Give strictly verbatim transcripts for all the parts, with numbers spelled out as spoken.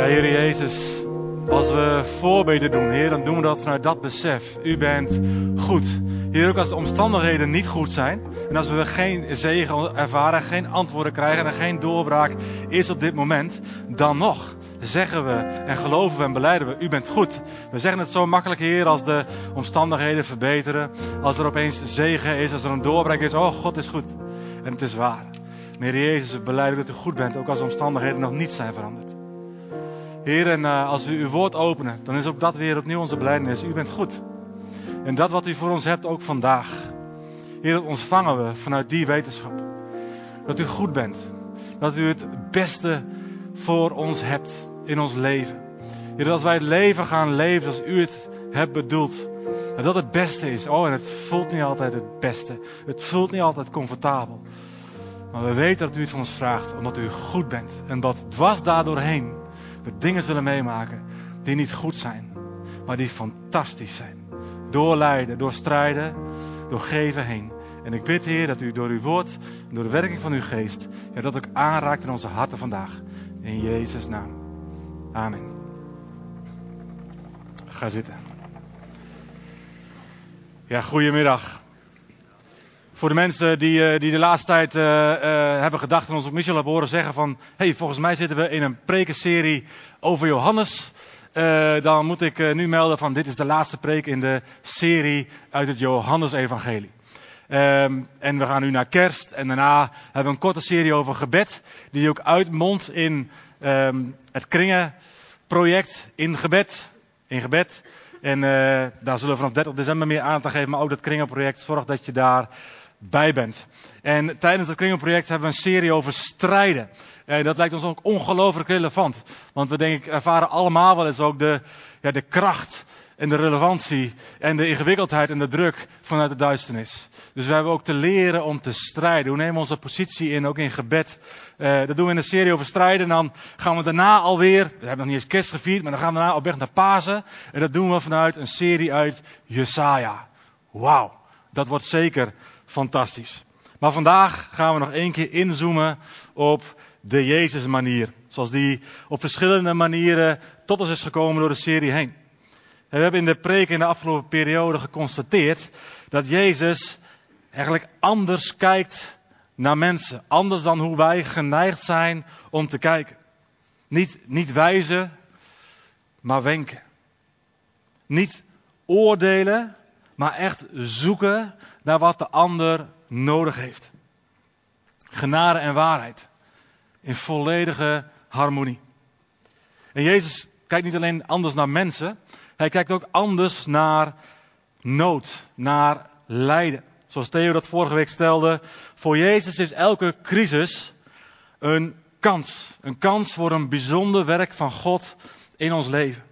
Ja, Heer Jezus, als we voorbeden doen, Heer, dan doen we dat vanuit dat besef. U bent goed. Heer, ook als de omstandigheden niet goed zijn en als we geen zegen ervaren, geen antwoorden krijgen en geen doorbraak is op dit moment, dan nog zeggen we en geloven we en belijden we, u bent goed. We zeggen het zo makkelijk, Heer, als de omstandigheden verbeteren, als er opeens zegen is, als er een doorbraak is, oh, God is goed. En het is waar. Maar Heer Jezus, we belijden dat u goed bent, ook als de omstandigheden nog niet zijn veranderd. Heer, en uh, als we uw woord openen, dan is ook dat weer opnieuw onze belijdenis. U bent goed. En dat wat u voor ons hebt, ook vandaag. Heer, dat ontvangen we vanuit die wetenschap. Dat u goed bent. Dat u het beste voor ons hebt in ons leven. Heer, dat als wij het leven gaan leven zoals u het hebt bedoeld. Dat dat het beste is. Oh, en het voelt niet altijd het beste. Het voelt niet altijd comfortabel. Maar we weten dat u het van ons vraagt, omdat u goed bent. En dat dwars daardoorheen we dingen zullen meemaken die niet goed zijn, maar die fantastisch zijn. Door lijden, door strijden, door geven heen. En ik bid, Heer, dat u door uw woord, door de werking van uw geest, ja, dat ook aanraakt in onze harten vandaag. In Jezus' naam. Amen. Ga zitten. Ja, goedemiddag. Voor de mensen die, die de laatste tijd uh, uh, hebben gedacht en ons op Michel hebben horen zeggen van, hey, volgens mij zitten we in een prekenserie over Johannes. Uh, dan moet ik uh, nu melden van, dit is de laatste preek in de serie uit het Johannes-evangelie. Um, en we gaan nu naar kerst en daarna hebben we een korte serie over gebed, die ook uitmondt in um, het kringenproject in gebed. In gebed. En uh, daar zullen we vanaf dertig december meer aandacht aan geven, maar ook dat kringenproject, zorg dat je daar bij bent. En tijdens het kringenproject hebben we een serie over strijden. En dat lijkt ons ook ongelooflijk relevant. Want we denk ik ervaren allemaal wel eens ook de, ja, de kracht en de relevantie en de ingewikkeldheid en de druk vanuit de duisternis. Dus we hebben ook te leren om te strijden. Hoe nemen we onze positie in, ook in gebed. Uh, dat doen we in een serie over strijden. En dan gaan we daarna alweer, we hebben nog niet eens kerst gevierd, maar dan gaan we daarna op weg naar Pasen. En dat doen we vanuit een serie uit Jesaja. Wauw, dat wordt zeker fantastisch. Maar vandaag gaan we nog één keer inzoomen op de Jezus-manier. Zoals die op verschillende manieren tot ons is gekomen door de serie heen. En we hebben in de preek in de afgelopen periode geconstateerd dat Jezus eigenlijk anders kijkt naar mensen. Anders dan hoe wij geneigd zijn om te kijken. Niet, niet wijzen, maar wenken. Niet oordelen, maar echt zoeken naar wat de ander nodig heeft. Genade en waarheid. In volledige harmonie. En Jezus kijkt niet alleen anders naar mensen. Hij kijkt ook anders naar nood, naar lijden. Zoals Theo dat vorige week stelde. Voor Jezus is elke crisis een kans. Een kans voor een bijzonder werk van God in ons leven.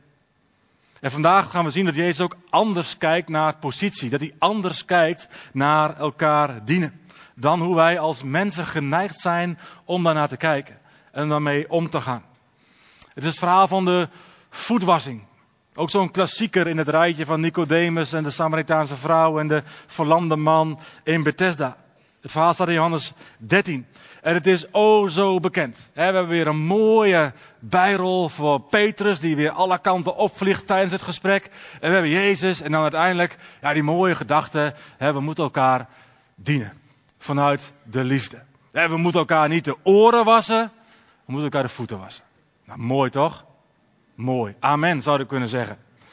En vandaag gaan we zien dat Jezus ook anders kijkt naar positie. Dat hij anders kijkt naar elkaar dienen. Dan hoe wij als mensen geneigd zijn om daarnaar te kijken. En daarmee om te gaan. Het is het verhaal van de voetwassing. Ook zo'n klassieker in het rijtje van Nicodemus en de Samaritaanse vrouw en de verlamde man in Bethesda. Het verhaal staat in Johannes dertien. En het is o zo bekend. We hebben weer een mooie bijrol voor Petrus die weer alle kanten opvliegt tijdens het gesprek. En we hebben Jezus en dan uiteindelijk ja, die mooie gedachte. We moeten elkaar dienen. Vanuit de liefde. We moeten elkaar niet de oren wassen. We moeten elkaar de voeten wassen. Nou, mooi toch? Mooi. Amen, zou ik kunnen zeggen.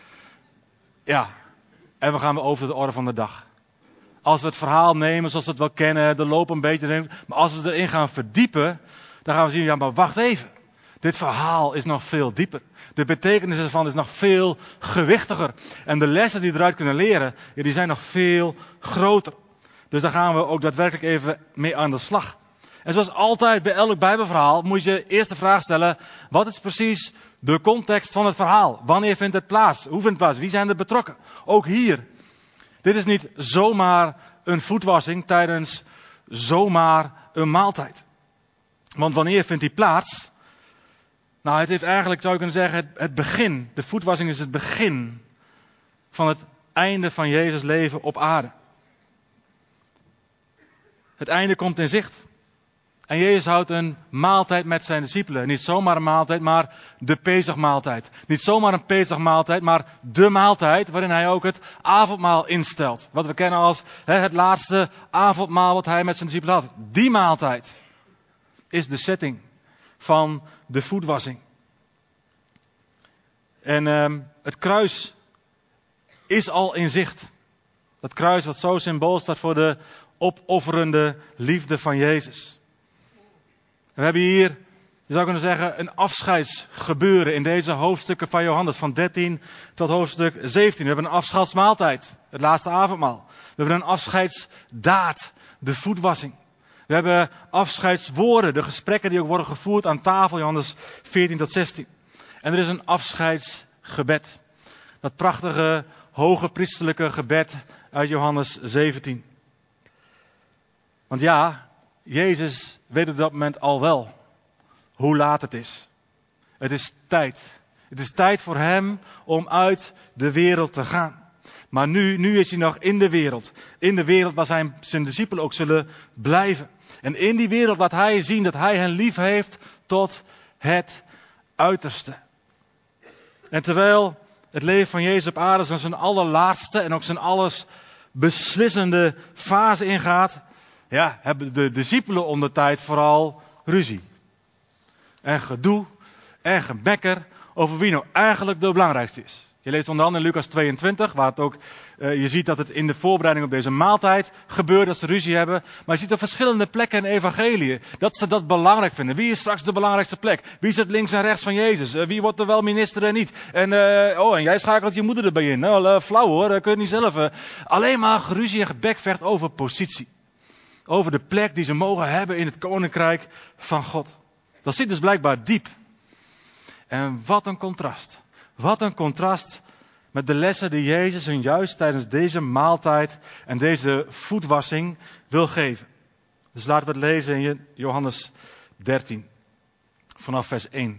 Ja. En we gaan weer over de orde van de dag. Als we het verhaal nemen zoals we het wel kennen, de loop een beetje nemen. Maar als we erin gaan verdiepen, dan gaan we zien, ja maar wacht even. Dit verhaal is nog veel dieper. De betekenis ervan is nog veel gewichtiger. En de lessen die we eruit kunnen leren, ja, die zijn nog veel groter. Dus daar gaan we ook daadwerkelijk even mee aan de slag. En zoals altijd bij elk Bijbelverhaal moet je eerst de vraag stellen, wat is precies de context van het verhaal? Wanneer vindt het plaats? Hoe vindt het plaats? Wie zijn er betrokken? Ook hier. Dit is niet zomaar een voetwassing tijdens zomaar een maaltijd. Want wanneer vindt die plaats? Nou, het heeft eigenlijk, zou je kunnen zeggen, het, het begin. De voetwassing is het begin van het einde van Jezus' leven op aarde. Het einde komt in zicht. En Jezus houdt een maaltijd met zijn discipelen. Niet zomaar een maaltijd, maar de Pesachmaaltijd. Niet zomaar een Pesachmaaltijd, maar de maaltijd waarin hij ook het avondmaal instelt. Wat we kennen als hè, het laatste avondmaal wat hij met zijn discipelen had. Die maaltijd is de setting van de voetwassing. En uh, het kruis is al in zicht. Dat kruis wat zo symbool staat voor de opofferende liefde van Jezus. We hebben hier, je zou kunnen zeggen, een afscheidsgebeuren in deze hoofdstukken van Johannes. Van dertien tot hoofdstuk zeventien. We hebben een afscheidsmaaltijd, het laatste avondmaal. We hebben een afscheidsdaad, de voetwassing. We hebben afscheidswoorden, de gesprekken die ook worden gevoerd aan tafel, Johannes veertien tot zestien. En er is een afscheidsgebed. Dat prachtige, hoge priesterlijke gebed uit Johannes zeventien. Want ja, Jezus weet op dat moment al wel hoe laat het is. Het is tijd. Het is tijd voor hem om uit de wereld te gaan. Maar nu, nu is hij nog in de wereld. In de wereld waar zijn, zijn discipelen ook zullen blijven. En in die wereld laat hij zien dat hij hen lief heeft tot het uiterste. En terwijl het leven van Jezus op aarde zijn allerlaatste en ook zijn alles beslissende fase ingaat, ja, hebben de discipelen om de tijd vooral ruzie. En gedoe en gemekker over wie nou eigenlijk de belangrijkste is. Je leest onder andere in Lucas tweeëntwintig, waar het ook, uh, je ziet dat het in de voorbereiding op deze maaltijd gebeurt, dat ze ruzie hebben. Maar je ziet op verschillende plekken in de evangeliën dat ze dat belangrijk vinden. Wie is straks de belangrijkste plek? Wie zit links en rechts van Jezus? Uh, wie wordt er wel minister en niet? En, uh, oh, en jij schakelt je moeder erbij in. Nou, uh, flauw hoor, dat kun je niet zelf. Uh. Alleen maar geruzie en gebekvecht over positie. Over de plek die ze mogen hebben in het koninkrijk van God. Dat zit dus blijkbaar diep. En wat een contrast. Wat een contrast met de lessen die Jezus hun juist tijdens deze maaltijd en deze voetwassing wil geven. Dus laten we het lezen in Johannes dertien, vanaf vers één.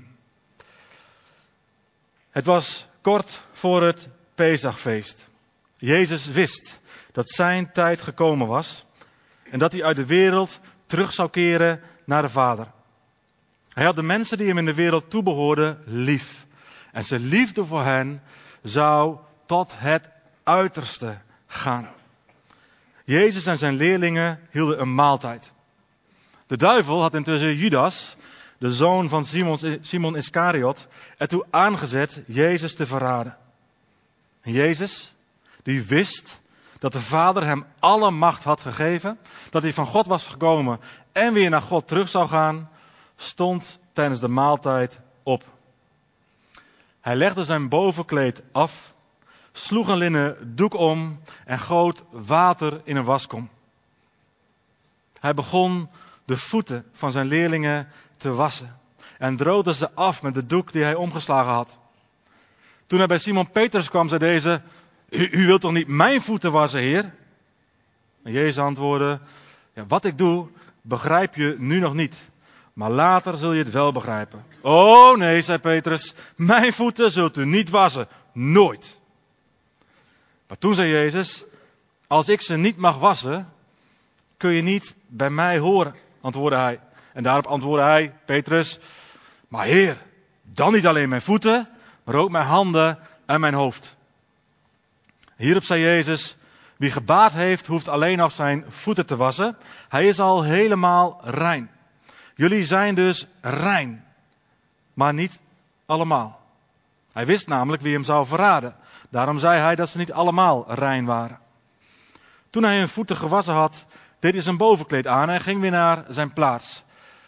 Het was kort voor het Pesachfeest. Jezus wist dat zijn tijd gekomen was en dat hij uit de wereld terug zou keren naar de Vader. Hij had de mensen die hem in de wereld toebehoorden lief. En zijn liefde voor hen zou tot het uiterste gaan. Jezus en zijn leerlingen hielden een maaltijd. De duivel had intussen Judas, de zoon van Simon, Simon Iskariot, ertoe aangezet Jezus te verraden. En Jezus, die wist dat de Vader hem alle macht had gegeven, dat hij van God was gekomen en weer naar God terug zou gaan, stond tijdens de maaltijd op. Hij legde zijn bovenkleed af, sloeg een linnen doek om en goot water in een waskom. Hij begon de voeten van zijn leerlingen te wassen en droogde ze af met de doek die hij omgeslagen had. Toen hij bij Simon Petrus kwam, zei deze: U, u wilt toch niet mijn voeten wassen, Heer? En Jezus antwoordde: ja, wat ik doe, begrijp je nu nog niet. Maar later zul je het wel begrijpen. Oh nee, zei Petrus, mijn voeten zult u niet wassen. Nooit. Maar toen zei Jezus: als ik ze niet mag wassen, kun je niet bij mij horen, antwoordde hij. En daarop antwoordde hij, Petrus: maar Heer, dan niet alleen mijn voeten, maar ook mijn handen en mijn hoofd. Hierop zei Jezus: wie gebaat heeft, hoeft alleen nog zijn voeten te wassen. Hij is al helemaal rein. Jullie zijn dus rein, maar niet allemaal. Hij wist namelijk wie hem zou verraden. Daarom zei hij dat ze niet allemaal rein waren. Toen hij hun voeten gewassen had, deed hij zijn bovenkleed aan en ging weer naar zijn plaats.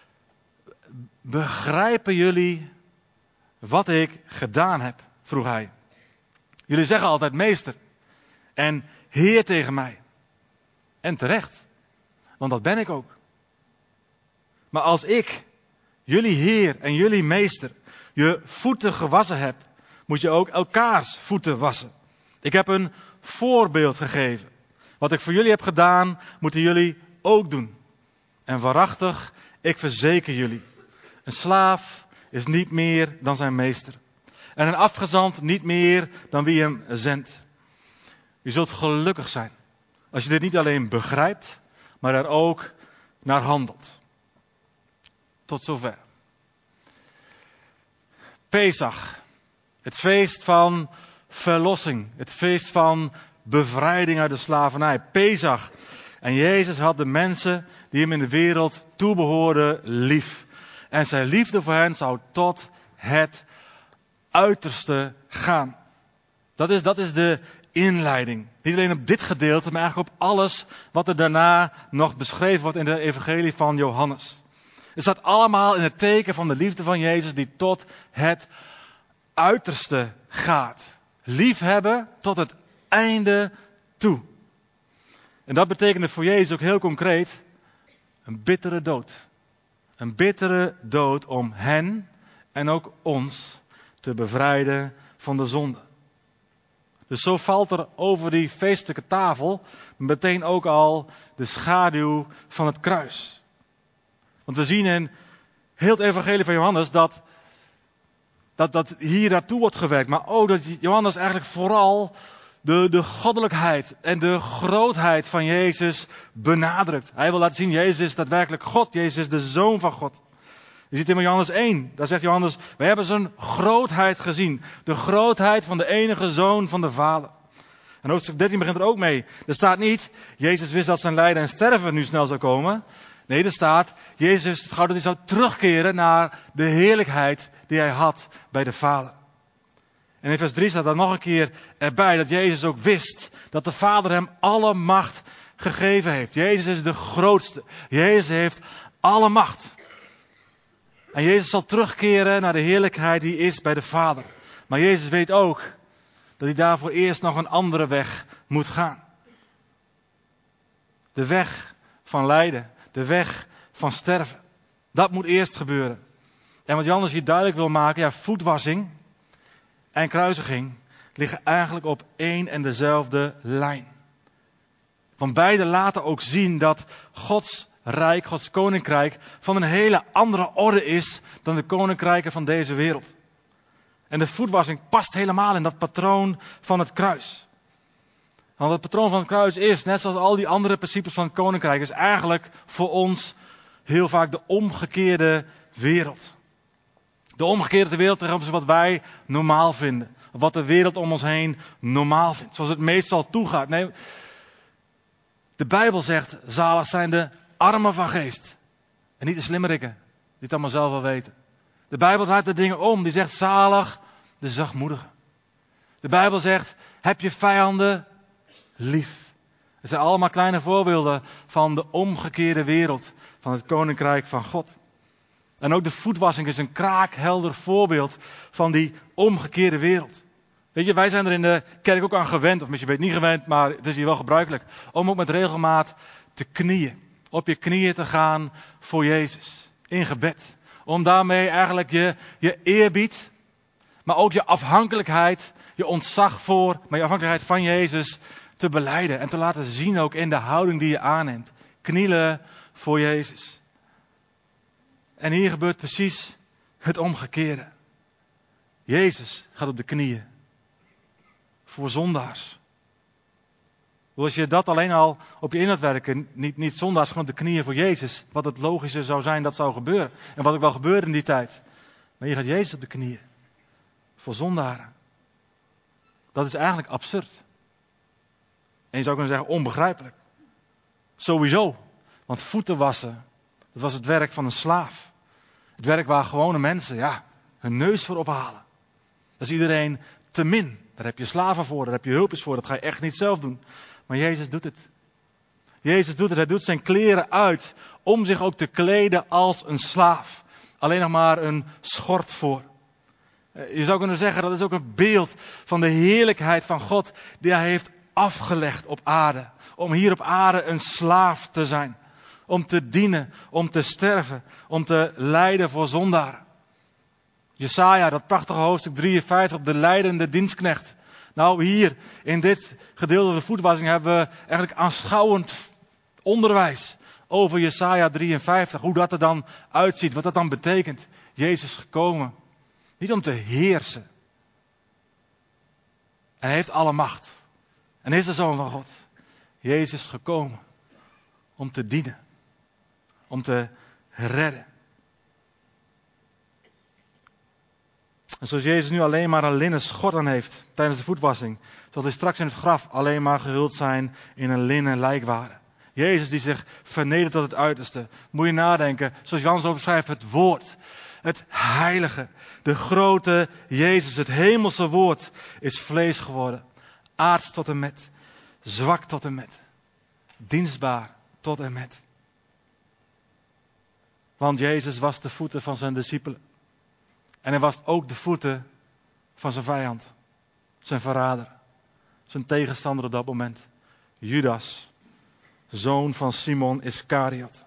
Begrijpen jullie wat ik gedaan heb? Vroeg hij. Jullie zeggen altijd meester en Heer tegen mij. En terecht, want dat ben ik ook. Maar als ik, jullie Heer en jullie meester, je voeten gewassen heb, moet je ook elkaars voeten wassen. Ik heb een voorbeeld gegeven. Wat ik voor jullie heb gedaan, moeten jullie ook doen. En waarachtig, ik verzeker jullie. Een slaaf is niet meer dan zijn meester. En een afgezant niet meer dan wie hem zendt. Je zult gelukkig zijn als je dit niet alleen begrijpt, maar er ook naar handelt. Tot zover. Pesach. Het feest van verlossing. Het feest van bevrijding uit de slavernij. Pesach. En Jezus had de mensen die hem in de wereld toebehoorden lief. En zijn liefde voor hen zou tot het uiterste gaan. Dat is, dat is de inleiding. Niet alleen op dit gedeelte, maar eigenlijk op alles wat er daarna nog beschreven wordt in de evangelie van Johannes. Het staat allemaal in het teken van de liefde van Jezus die tot het uiterste gaat. Liefhebben tot het einde toe. En dat betekende voor Jezus ook heel concreet een bittere dood. Een bittere dood om hen en ook ons te bevrijden van de zonde. Dus zo valt er over die feestelijke tafel meteen ook al de schaduw van het kruis. Want we zien in heel het evangelie van Johannes dat, dat, dat hier naartoe wordt gewerkt. Maar ook dat Johannes eigenlijk vooral de, de goddelijkheid en de grootheid van Jezus benadrukt. Hij wil laten zien, Jezus is daadwerkelijk God. Jezus is de Zoon van God. Je ziet in Johannes één, daar zegt Johannes, wij hebben zijn grootheid gezien. De grootheid van de enige Zoon van de Vader. En hoofdstuk dertien begint er ook mee. Er staat niet, Jezus wist dat zijn lijden en sterven nu snel zou komen. Nee, er staat, Jezus wist het gauw dat hij zou terugkeren naar de heerlijkheid die hij had bij de Vader. En in vers drie staat dan nog een keer erbij dat Jezus ook wist dat de Vader hem alle macht gegeven heeft. Jezus is de grootste. Jezus heeft alle macht. En Jezus zal terugkeren naar de heerlijkheid die is bij de Vader. Maar Jezus weet ook dat hij daarvoor eerst nog een andere weg moet gaan. De weg van lijden. De weg van sterven. Dat moet eerst gebeuren. En wat Johannes hier duidelijk wil maken, ja, voetwassing en kruisiging liggen eigenlijk op één en dezelfde lijn. Want beide laten ook zien dat Gods rijk, Gods koninkrijk van een hele andere orde is dan de koninkrijken van deze wereld. En de voetwassing past helemaal in dat patroon van het kruis. Want het patroon van het kruis is, net zoals al die andere principes van het koninkrijk, is eigenlijk voor ons heel vaak de omgekeerde wereld. De omgekeerde wereld tegenover wat wij normaal vinden. Wat de wereld om ons heen normaal vindt. Zoals het meestal toegaat. Nee, de Bijbel zegt, zalig zijn de armen van geest. En niet de slimmerikken, die het allemaal zelf wel weten. De Bijbel draait de dingen om. Die zegt, zalig de zachtmoedigen. De Bijbel zegt, heb je vijanden lief. Het zijn allemaal kleine voorbeelden van de omgekeerde wereld. Van het koninkrijk van God. En ook de voetwassing is een kraakhelder voorbeeld van die omgekeerde wereld. Weet je, wij zijn er in de kerk ook aan gewend, of misschien weet je niet gewend, maar het is hier wel gebruikelijk, om ook met regelmaat te knieën. Op je knieën te gaan voor Jezus. In gebed. Om daarmee eigenlijk je, je eerbied, maar ook je afhankelijkheid, je ontzag voor, maar je afhankelijkheid van Jezus te belijden. En te laten zien ook in de houding die je aanneemt. Knielen voor Jezus. En hier gebeurt precies het omgekeerde. Jezus gaat op de knieën. Voor zondaars. Als je dat alleen al op je in laat werken, niet, niet zondaars, gewoon op de knieën voor Jezus. Wat het logische zou zijn, dat zou gebeuren. En wat ook wel gebeurde in die tijd. Maar hier gaat Jezus op de knieën. Voor zondaren. Dat is eigenlijk absurd. En je zou kunnen zeggen onbegrijpelijk. Sowieso. Want voeten wassen, dat was het werk van een slaaf. Het werk waar gewone mensen, ja, hun neus voor ophalen. Dat is iedereen te min. Daar heb je slaven voor, daar heb je hulpjes voor. Dat ga je echt niet zelf doen. Maar Jezus doet het. Jezus doet het. Hij doet zijn kleren uit om zich ook te kleden als een slaaf. Alleen nog maar een schort voor. Je zou kunnen zeggen, dat is ook een beeld van de heerlijkheid van God die hij heeft afgelegd op aarde. Om hier op aarde een slaaf te zijn. Om te dienen, om te sterven, om te lijden voor zondaren. Jesaja, dat prachtige hoofdstuk drieënvijftig, de lijdende dienstknecht. Nou, hier in dit gedeelte van de voetwassing hebben we eigenlijk aanschouwend onderwijs over Jesaja drieënvijftig. Hoe dat er dan uitziet, wat dat dan betekent. Jezus gekomen, niet om te heersen. En hij heeft alle macht. En is de Zoon van God. Jezus gekomen om te dienen. Om te redden. En zoals Jezus nu alleen maar een linnen schort aan heeft tijdens de voetwassing, zal hij straks in het graf alleen maar gehuld zijn in een linnen lijkwade. Jezus die zich vernedert tot het uiterste. Moet je nadenken, zoals Jan zo beschrijft, het woord. Het heilige, de grote Jezus, het hemelse woord, is vlees geworden. Aards tot en met, zwak tot en met, dienstbaar tot en met. Want Jezus wast de voeten van zijn discipelen. En hij wast ook de voeten van zijn vijand, zijn verrader, zijn tegenstander op dat moment. Judas, zoon van Simon Iskariot.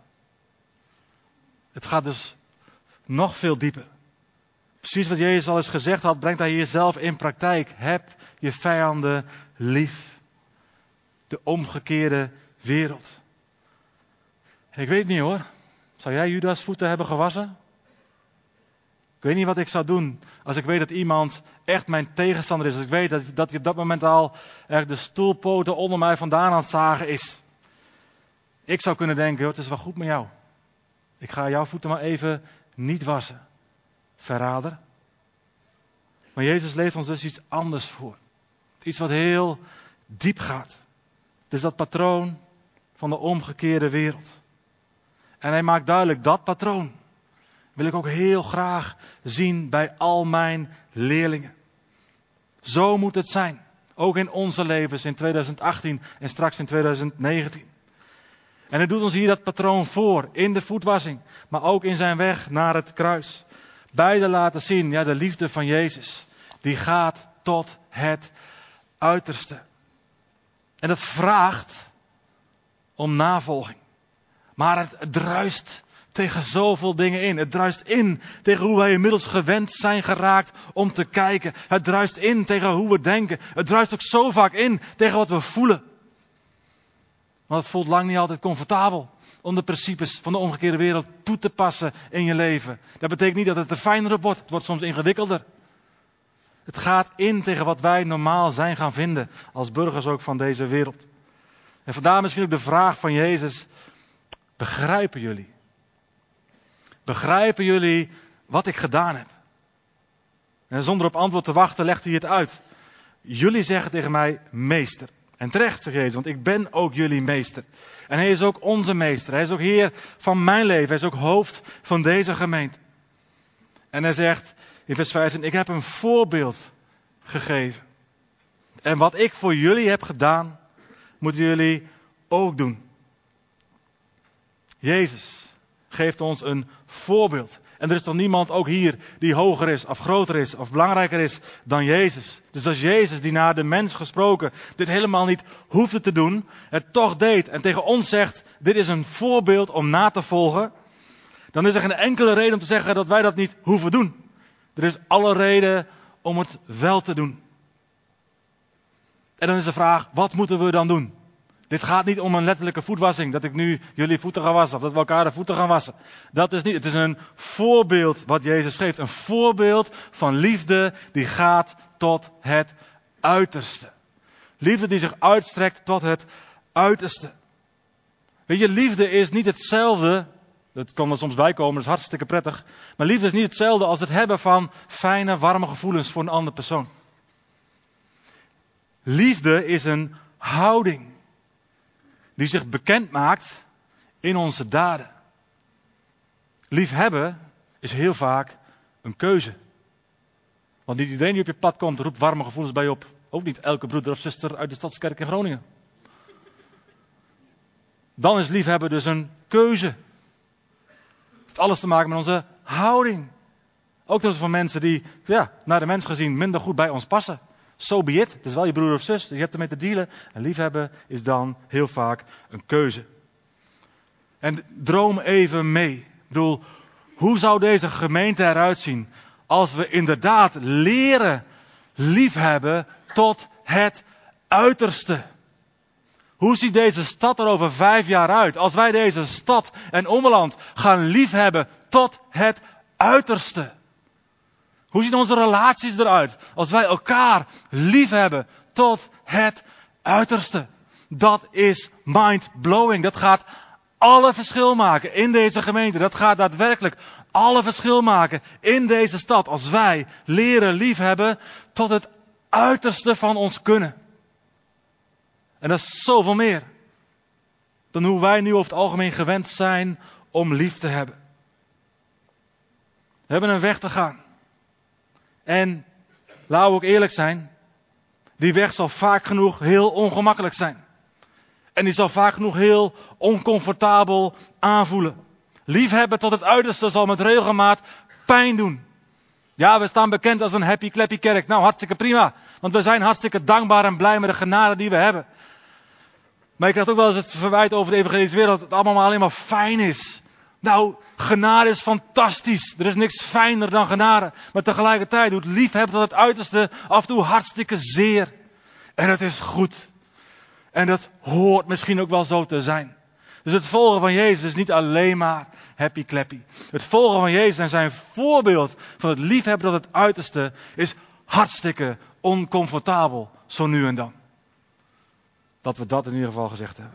Het gaat dus nog veel dieper. Precies wat Jezus al eens gezegd had, brengt hij hier zelf in praktijk. Heb je vijanden lief. De omgekeerde wereld. Ik weet niet hoor. Zou jij Judas' voeten hebben gewassen? Ik weet niet wat ik zou doen als ik weet dat iemand echt mijn tegenstander is. Als ik weet dat, dat hij op dat moment al er de stoelpoten onder mij vandaan aan het zagen is. Ik zou kunnen denken, joh, het is wel goed met jou. Ik ga jouw voeten maar even niet wassen. Verrader. Maar Jezus leeft ons dus iets anders voor. Iets wat heel diep gaat. Het is dat patroon van de omgekeerde wereld. En hij maakt duidelijk, dat patroon wil ik ook heel graag zien bij al mijn leerlingen. Zo moet het zijn. Ook in onze levens in twintig achttien en straks in twintig negentien. En hij doet ons hier dat patroon voor in de voetwassing. Maar ook in zijn weg naar het kruis. Beide laten zien, ja, de liefde van Jezus. Die gaat tot het uiterste. En dat vraagt om navolging. Maar het, het druist tegen zoveel dingen in. Het druist in tegen hoe wij inmiddels gewend zijn geraakt om te kijken. Het druist in tegen hoe we denken. Het druist ook zo vaak in tegen wat we voelen. Want het voelt lang niet altijd comfortabel om de principes van de omgekeerde wereld toe te passen in je leven. Dat betekent niet dat het er fijner op wordt. Het wordt soms ingewikkelder. Het gaat in tegen wat wij normaal zijn gaan vinden als burgers ook van deze wereld. En vandaar misschien ook de vraag van Jezus. Begrijpen jullie? Begrijpen jullie wat ik gedaan heb? En zonder op antwoord te wachten legt hij het uit. Jullie zeggen tegen mij meester. En terecht, zegt Jezus, want ik ben ook jullie meester. En hij is ook onze meester. Hij is ook heer van mijn leven. Hij is ook hoofd van deze gemeente. En hij zegt in vers vijftien, ik heb een voorbeeld gegeven. En wat ik voor jullie heb gedaan, moeten jullie ook doen. Jezus geeft ons een voorbeeld. En er is toch niemand ook hier die hoger is, of groter is, of belangrijker is dan Jezus. Dus als Jezus, die naar de mens gesproken, dit helemaal niet hoefde te doen, het toch deed en tegen ons zegt, dit is een voorbeeld om na te volgen, dan is er geen enkele reden om te zeggen dat wij dat niet hoeven doen. Er is alle reden om het wel te doen. En dan is de vraag, wat moeten we dan doen? Dit gaat niet om een letterlijke voetwassing, dat ik nu jullie voeten ga wassen, of dat we elkaar de voeten gaan wassen. Dat is niet, het is een voorbeeld wat Jezus geeft. Een voorbeeld van liefde die gaat tot het uiterste. Liefde die zich uitstrekt tot het uiterste. Weet je, liefde is niet hetzelfde, dat kan er soms bij komen, dat is hartstikke prettig. Maar liefde is niet hetzelfde als het hebben van fijne, warme gevoelens voor een andere persoon. Liefde is een houding die zich bekend maakt in onze daden. Liefhebben is heel vaak een keuze. Want niet iedereen die op je pad komt roept warme gevoelens bij je op. Ook niet elke broeder of zuster uit de Stadskerk in Groningen. Dan is liefhebben dus een keuze. Het heeft alles te maken met onze houding. Ook dus van mensen die, ja, naar de mens gezien minder goed bij ons passen. So be it. Het is wel je broer of zus. Je hebt ermee te dealen. En liefhebben is dan heel vaak een keuze. En droom even mee. Ik bedoel, hoe zou deze gemeente eruit zien als we inderdaad leren liefhebben tot het uiterste? Hoe ziet deze stad er over vijf jaar uit? Als wij deze stad en ommeland gaan liefhebben tot het uiterste. Hoe zien onze relaties eruit als wij elkaar liefhebben tot het uiterste? Dat is mind-blowing. Dat gaat alle verschil maken in deze gemeente. Dat gaat daadwerkelijk alle verschil maken in deze stad. Als wij leren liefhebben tot het uiterste van ons kunnen. En dat is zoveel meer dan hoe wij nu over het algemeen gewend zijn om lief te hebben. We hebben een weg te gaan. En laten we ook eerlijk zijn. Die weg zal vaak genoeg heel ongemakkelijk zijn. En die zal vaak genoeg heel oncomfortabel aanvoelen. Liefhebben tot het uiterste zal met regelmaat pijn doen. Ja, we staan bekend als een happy clappy kerk. Nou, hartstikke prima. Want we zijn hartstikke dankbaar en blij met de genade die we hebben. Maar ik krijg ook wel eens het verwijt over de evangelische wereld dat het allemaal maar alleen maar fijn is. Nou, genade is fantastisch. Er is niks fijner dan genade. Maar tegelijkertijd doet liefhebben tot het uiterste af en toe hartstikke zeer. En het is goed. En dat hoort misschien ook wel zo te zijn. Dus het volgen van Jezus is niet alleen maar happy clappy. Het volgen van Jezus en zijn voorbeeld van het liefhebben tot het uiterste is hartstikke oncomfortabel, zo nu en dan. Dat we dat in ieder geval gezegd hebben.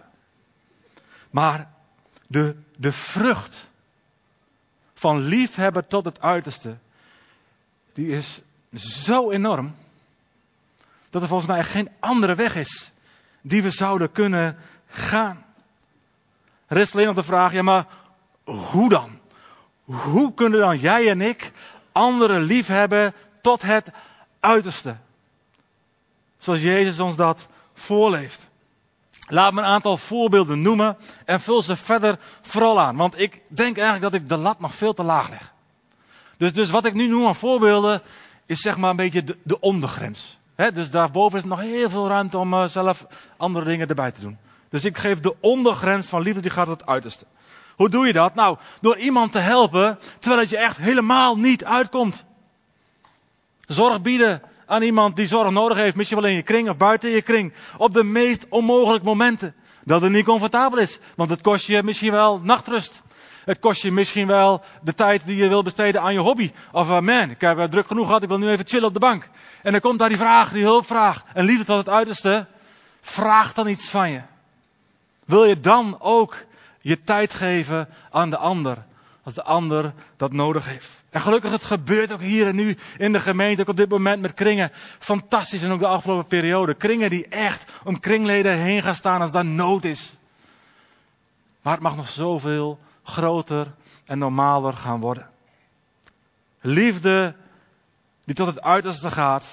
Maar de, de vrucht van liefhebben tot het uiterste, die is zo enorm, dat er volgens mij geen andere weg is die we zouden kunnen gaan. Er is alleen nog de vraag, ja maar hoe dan? Hoe kunnen dan jij en ik anderen liefhebben tot het uiterste? Zoals Jezus ons dat voorleeft. Laat me een aantal voorbeelden noemen en vul ze verder vooral aan. Want ik denk eigenlijk dat ik de lat nog veel te laag leg. Dus, dus wat ik nu noem aan voorbeelden is zeg maar een beetje de, de ondergrens. He, dus daarboven is nog heel veel ruimte om uh, zelf andere dingen erbij te doen. Dus ik geef de ondergrens van liefde, die gaat tot het uiterste. Hoe doe je dat? Nou, door iemand te helpen terwijl het je echt helemaal niet uitkomt. Zorg bieden aan iemand die zorg nodig heeft, misschien wel in je kring of buiten je kring. Op de meest onmogelijke momenten. Dat het niet comfortabel is, want het kost je misschien wel nachtrust. Het kost je misschien wel de tijd die je wil besteden aan je hobby. Of uh, man, ik heb uh, druk genoeg gehad, ik wil nu even chillen op de bank. En dan komt daar die vraag, die hulpvraag. En liefde tot het uiterste, vraag dan iets van je. Wil je dan ook je tijd geven aan de ander, als de ander dat nodig heeft? En gelukkig, het gebeurt ook hier en nu in de gemeente, ook op dit moment met kringen. Fantastisch, en ook de afgelopen periode. Kringen die echt om kringleden heen gaan staan als daar nood is. Maar het mag nog zoveel groter en normaler gaan worden. Liefde die tot het uiterste gaat,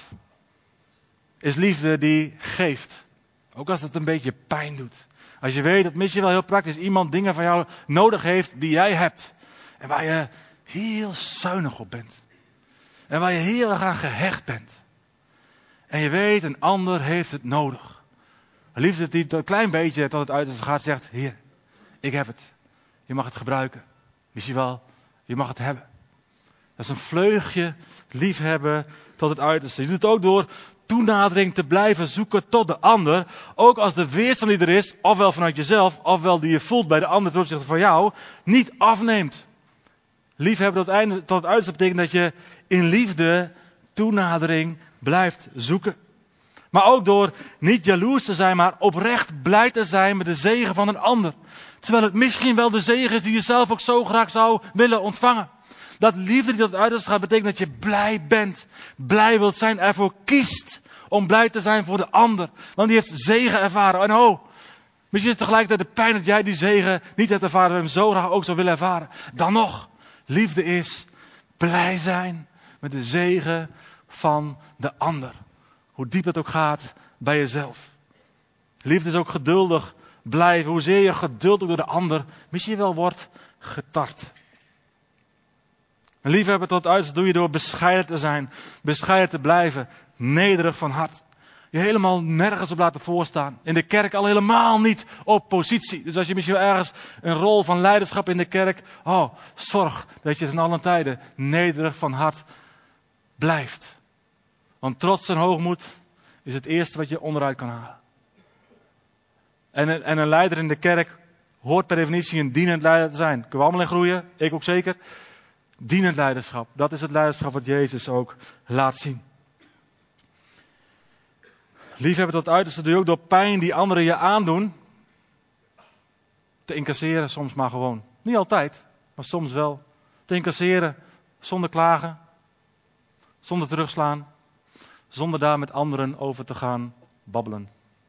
is liefde die geeft. Ook als het een beetje pijn doet. Als je weet dat misschien wel heel praktisch iemand dingen van jou nodig heeft die jij hebt. En waar je heel zuinig op bent. En waar je heel erg aan gehecht bent. En je weet, een ander heeft het nodig. Een liefde die een klein beetje tot het uiterste gaat, zegt, hier, ik heb het. Je mag het gebruiken. Misschien wel, je mag het hebben. Dat is een vleugje liefhebben tot het uiterste. Je doet het ook door toenadering te blijven zoeken tot de ander. Ook als de weerstand die er is, ofwel vanuit jezelf, ofwel die je voelt bij de ander ten opzichte van jou, niet afneemt. Liefhebben tot het, einde, tot het uiterste betekent dat je in liefde toenadering blijft zoeken. Maar ook door niet jaloers te zijn, maar oprecht blij te zijn met de zegen van een ander. Terwijl het misschien wel de zegen is die je zelf ook zo graag zou willen ontvangen. Dat liefde die tot het uiterste gaat, betekent dat je blij bent. Blij wilt zijn, ervoor kiest om blij te zijn voor de ander. Want die heeft zegen ervaren. En oh, misschien is het tegelijkertijd de pijn dat jij die zegen niet hebt ervaren. En hem zo graag ook zou willen ervaren. Dan nog, liefde is blij zijn met de zegen van de ander. Hoe diep het ook gaat bij jezelf. Liefde is ook geduldig blijven. Hoezeer je geduld ook door de ander misschien wel wordt getart. En liefhebben tot het uiterste doe je door bescheiden te zijn. Bescheiden te blijven. Nederig van hart. Je helemaal nergens op laten voorstaan. In de kerk al helemaal niet op positie. Dus als je misschien wel ergens een rol van leiderschap in de kerk. Oh, zorg dat je ten allen tijde nederig van hart blijft. Want trots en hoogmoed is het eerste wat je onderuit kan halen. En een, en een leider in de kerk hoort per definitie een dienend leider te zijn. Kunnen we allemaal in groeien, ik ook zeker. Dienend leiderschap, dat is het leiderschap wat Jezus ook laat zien. Liefhebben tot het uiterste doe je ook door pijn die anderen je aandoen. te incasseren, soms maar gewoon. Niet altijd, maar soms wel. Te incasseren zonder klagen, zonder terugslaan, zonder daar met anderen over te gaan babbelen.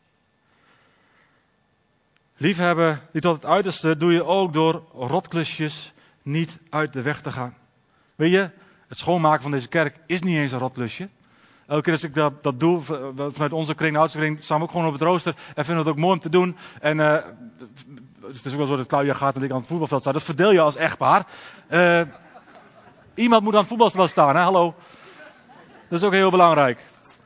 Liefhebben die tot het uiterste doe je ook door rotklusjes niet uit de weg te gaan. Weet je, het schoonmaken van deze kerk is niet eens een rotklusje. Elke keer als ik dat, dat doe, vanuit onze kring, de oudste kring, staan we ook gewoon op het rooster en vinden het ook mooi om te doen. En uh, het is ook wel zo dat Claudia gaat en ik aan het voetbalveld sta. Dat verdeel je als echtpaar. Uh, iemand moet aan het voetbalveld staan, hè? Hallo. Dat is ook heel belangrijk.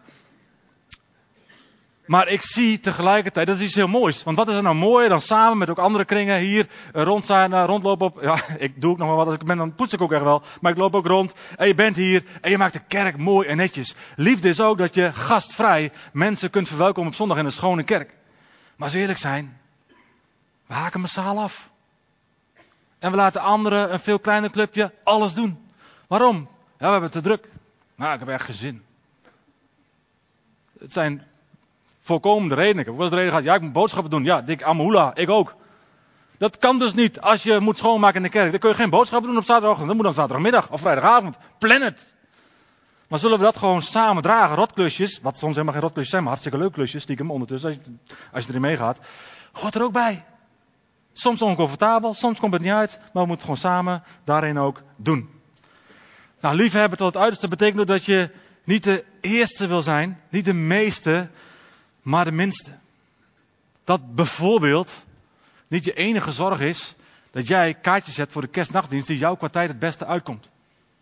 Maar ik zie tegelijkertijd, dat is iets heel moois. Want wat is er nou mooier dan samen met ook andere kringen hier rond zijn, rondlopen op... Ja, ik doe ook nog wel wat. Als ik ben, dan poets ik ook echt wel. Maar ik loop ook rond. En je bent hier en je maakt de kerk mooi en netjes. Liefde is ook dat je gastvrij mensen kunt verwelkomen op zondag in een schone kerk. Maar als we eerlijk zijn, we haken massaal af. En we laten anderen, een veel kleiner clubje, alles doen. Waarom? Ja, we hebben het te druk. Nou, ik heb echt geen zin. Het zijn... voorkomende redenen. Ik heb wel eens de reden gehad, ja, ik moet boodschappen doen. Ja, dik amahula, ik ook. Dat kan dus niet als je moet schoonmaken in de kerk. Dan kun je geen boodschappen doen op zaterdagochtend. Dat moet dan zaterdagmiddag of vrijdagavond. Plan het. Maar zullen we dat gewoon samen dragen? Rotklusjes, wat soms helemaal geen rotklusjes zijn, maar hartstikke leuk klusjes, stiekem ondertussen, als je, als je erin meegaat. Hoort er ook bij. Soms oncomfortabel, soms komt het niet uit, maar we moeten gewoon samen daarin ook doen. Nou, liefhebben tot het uiterste betekent ook dat je niet de eerste wil zijn, niet de meeste, maar de minste. Dat bijvoorbeeld niet je enige zorg is dat jij kaartjes hebt voor de kerstnachtdienst die jouw kwartier het beste uitkomt.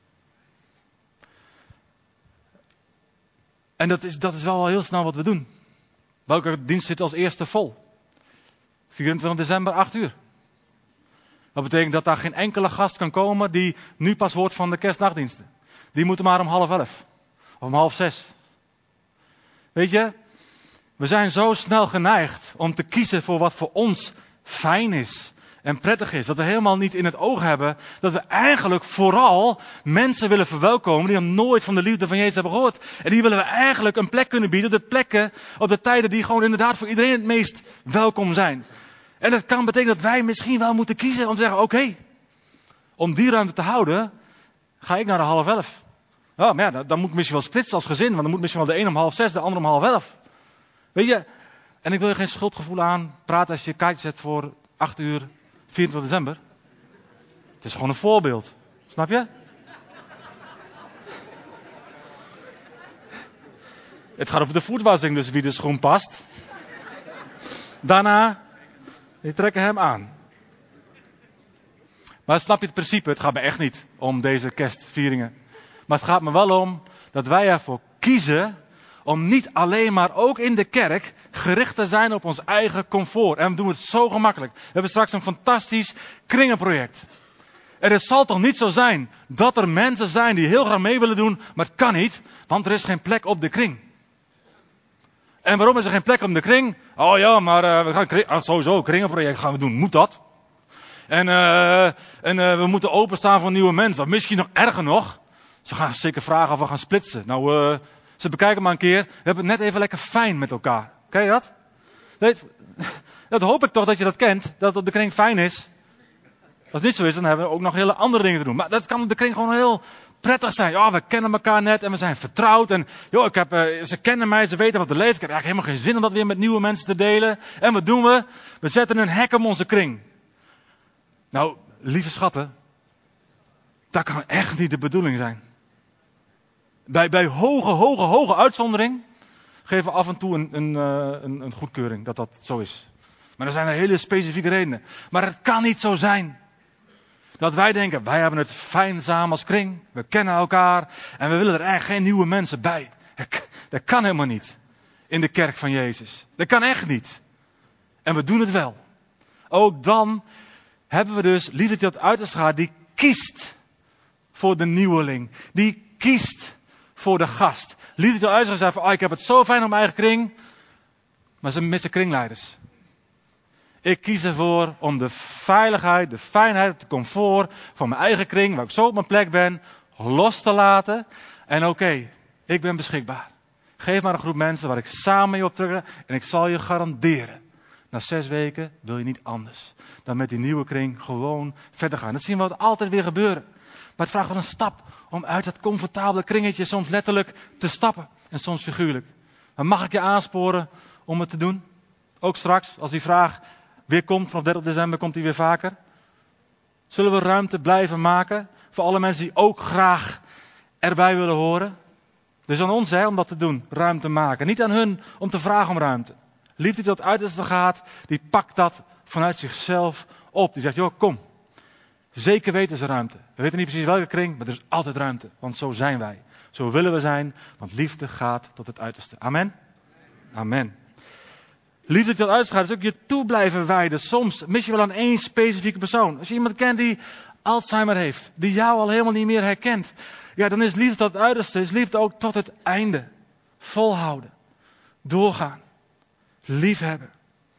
En dat is, dat is wel heel snel wat we doen. Welke dienst zit als eerste vol? vierentwintig december, acht uur. Dat betekent dat daar geen enkele gast kan komen die nu pas hoort van de kerstnachtdiensten. Die moeten maar om half elf. Of om half zes. Weet je, we zijn zo snel geneigd om te kiezen voor wat voor ons fijn is en prettig is. Dat we helemaal niet in het oog hebben dat we eigenlijk vooral mensen willen verwelkomen die nog nooit van de liefde van Jezus hebben gehoord. En die willen we eigenlijk een plek kunnen bieden op de plekken, op de tijden die gewoon inderdaad voor iedereen het meest welkom zijn. En dat kan betekenen dat wij misschien wel moeten kiezen om te zeggen, oké, okay, om die ruimte te houden, ga ik naar de half elf. Ja, maar ja, dan, dan moet ik misschien wel splitsen als gezin, want dan moet misschien wel de een om half zes, de ander om half elf. Weet je, en ik wil je geen schuldgevoel aan praten als je kaartjes zet voor acht uur, vierentwintig december. Het is gewoon een voorbeeld. Snap je? Het gaat over de voetwassing, dus wie de schoen past. Daarna, je trekken hem aan. Maar snap je het principe? Het gaat me echt niet om deze kerstvieringen. Maar het gaat me wel om dat wij ervoor kiezen om niet alleen maar ook in de kerk gericht te zijn op ons eigen comfort. En we doen het zo gemakkelijk. We hebben straks een fantastisch kringenproject. En het zal toch niet zo zijn dat er mensen zijn die heel graag mee willen doen, maar het kan niet, want er is geen plek op de kring. En waarom is er geen plek op de kring? Oh ja, maar uh, we gaan kring, ah, sowieso een kringenproject gaan we doen. Moet dat? En, uh, en uh, we moeten openstaan voor nieuwe mensen. Of misschien nog erger nog. Ze gaan zeker vragen of we gaan splitsen. Nou, uh, ze bekijken maar een keer. We hebben het net even lekker fijn met elkaar. Ken je dat? Weet, dat hoop ik toch dat je dat kent. Dat het op de kring fijn is. Als het niet zo is, dan hebben we ook nog hele andere dingen te doen. Maar dat kan op de kring gewoon heel prettig zijn. Ja, we kennen elkaar net en we zijn vertrouwd. En joh, ik heb, uh, ze kennen mij, ze weten wat er leeft. Ik heb eigenlijk helemaal geen zin om dat weer met nieuwe mensen te delen. En wat doen we? We zetten een hek om onze kring. Nou, lieve schatten. Dat kan echt niet de bedoeling zijn. Bij, bij hoge, hoge, hoge uitzondering geven we af en toe een, een, een, een goedkeuring dat dat zo is. Maar er zijn er hele specifieke redenen. Maar het kan niet zo zijn dat wij denken, wij hebben het fijn samen als kring. We kennen elkaar en we willen er eigenlijk geen nieuwe mensen bij. Dat kan helemaal niet in de kerk van Jezus. Dat kan echt niet. En we doen het wel. Ook dan hebben we dus liefde tot het uiterste gaat, die kiest voor de nieuweling. Die kiest voor de gast. Liefde tot het uiterste gaat van, oh, ik heb het zo fijn op mijn eigen kring. Maar ze missen kringleiders. Ik kies ervoor om de veiligheid, de fijnheid, het comfort van mijn eigen kring, waar ik zo op mijn plek ben, los te laten. En oké, okay, ik ben beschikbaar. Geef maar een groep mensen waar ik samen mee op terug. En ik zal je garanderen Na zes weken wil je niet anders dan met die nieuwe kring gewoon verder gaan. Dat zien we altijd weer gebeuren. Maar het vraagt wel een stap om uit dat comfortabele kringetje soms letterlijk te stappen. En soms figuurlijk. Maar mag ik je aansporen om het te doen? Ook straks, als die vraag weer komt, vanaf dertig december komt die weer vaker. Zullen we ruimte blijven maken voor alle mensen die ook graag erbij willen horen? Dus aan ons hè, om dat te doen, ruimte maken. Niet aan hun om te vragen om ruimte. Liefde die tot uiterste gaat, die pakt dat vanuit zichzelf op. Die zegt, joh, kom. Zeker weten ze ruimte. We weten niet precies welke kring, maar er is altijd ruimte. Want zo zijn wij. Zo willen we zijn, want liefde gaat tot het uiterste. Amen? Amen. Liefde die tot uiterste gaat, is ook je toe blijven wijden. Soms mis je wel aan één specifieke persoon. Als je iemand kent die Alzheimer heeft, die jou al helemaal niet meer herkent. Ja, dan is liefde tot het uiterste, is liefde ook tot het einde. Volhouden. Doorgaan. Liefhebben.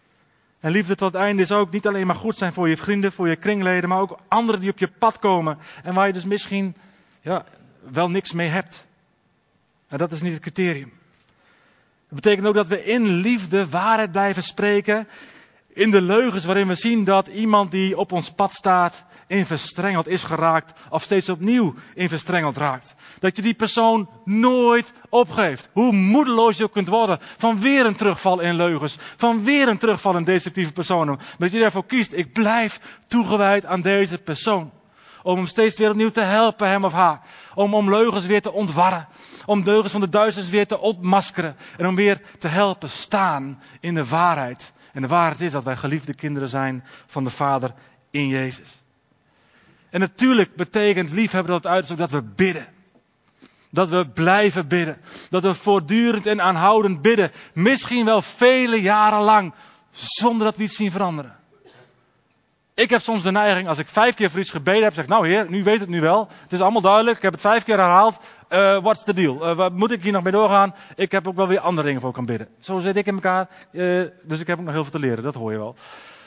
En liefde tot het einde is ook niet alleen maar goed zijn voor je vrienden, voor je kringleden, maar ook anderen die op je pad komen. En waar je dus misschien ja, wel niks mee hebt. Maar dat is niet het criterium. Dat betekent ook dat we in liefde waarheid blijven spreken. In de leugens waarin we zien dat iemand die op ons pad staat in verstrengeld is geraakt. Of steeds opnieuw in verstrengeld raakt. Dat je die persoon nooit opgeeft. Hoe moedeloos je ook kunt worden. Van weer een terugval in leugens. Van weer een terugval in destructieve personen. Dat je ervoor kiest. Ik blijf toegewijd aan deze persoon. Om hem steeds weer opnieuw te helpen, hem of haar. Om, om leugens weer te ontwarren. Om leugens van de duisternis weer te ontmaskeren. En om weer te helpen staan in de waarheid. En de waarheid is dat wij geliefde kinderen zijn van de Vader in Jezus. En natuurlijk betekent liefhebben dat het uit is ook dat we bidden. Dat we blijven bidden. Dat we voortdurend en aanhoudend bidden. Misschien wel vele jaren lang. Zonder dat we iets zien veranderen. Ik heb soms de neiging, als ik vijf keer voor iets gebeden heb, zeg ik, nou heer, nu weet het nu wel. Het is allemaal duidelijk, ik heb het vijf keer herhaald. Uh, what's the deal? Uh, wat moet ik hier nog mee doorgaan? Ik heb ook wel weer andere dingen voor kan bidden. Zo zit ik in elkaar, uh, dus ik heb ook nog heel veel te leren, dat hoor je wel.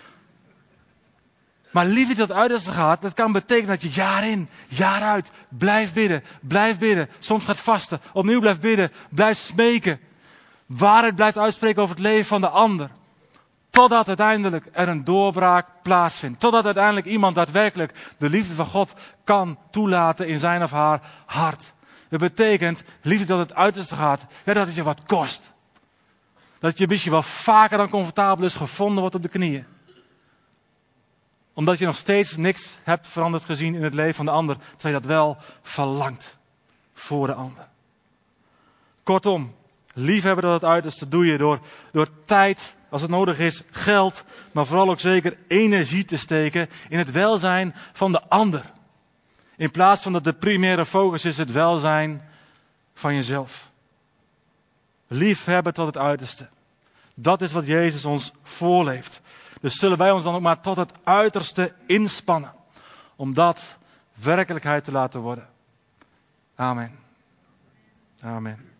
Maar liefde die tot uiterste gaat, dat kan betekenen dat je jaar in, jaar uit, blijft bidden, blijft bidden. Soms gaat vasten, opnieuw blijft bidden, blijft smeken. Waarheid blijft uitspreken over het leven van de ander. Totdat uiteindelijk er een doorbraak plaatsvindt. Totdat uiteindelijk iemand daadwerkelijk de liefde van God kan toelaten in zijn of haar hart. Dat betekent, liefde tot het uiterste gaat, ja, dat het je wat kost. Dat je misschien wel vaker dan comfortabel is gevonden wordt op de knieën. Omdat je nog steeds niks hebt veranderd gezien in het leven van de ander. Terwijl je dat wel verlangt voor de ander. Kortom, liefhebben tot het uiterste doe je door, door tijd, als het nodig is, geld, maar vooral ook zeker energie te steken in het welzijn van de ander. In plaats van dat de primaire focus is het welzijn van jezelf. Liefhebben tot het uiterste. Dat is wat Jezus ons voorleeft. Dus zullen wij ons dan ook maar tot het uiterste inspannen. Om dat werkelijkheid te laten worden. Amen. Amen.